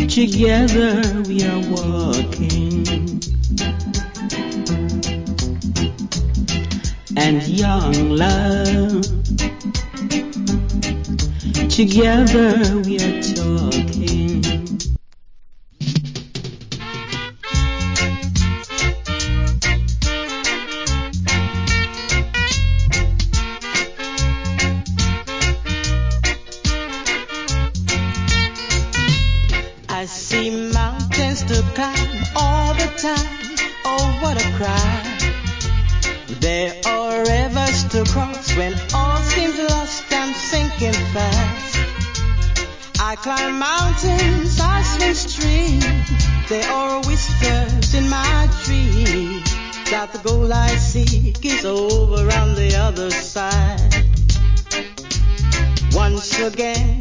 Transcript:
Together we are walking, and young love. Together we are talking. I see mountains to climb all the time. Oh, what a cry. There are rivers to cross when all seems lost and sinking fast. I climb mountains, I swim streams. There are whispers in my dreams that the goal I seek is over on the other side. Once again